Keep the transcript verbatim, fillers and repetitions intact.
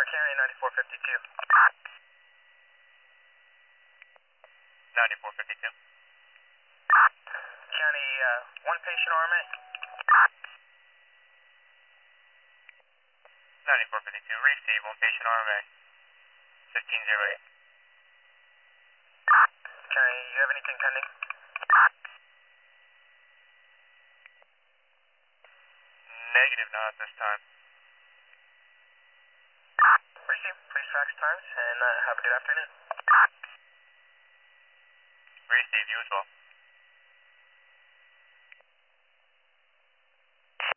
County ninety-four fifty-two. ninety-four fifty-two. County, uh, one patient R M A. ninety-four fifty-two, receive, one patient R M A. fifteen oh eight. County, you have anything pending? Negative, not at this time. Receive, please fax times, and uh, have a good afternoon. Receive, you as well.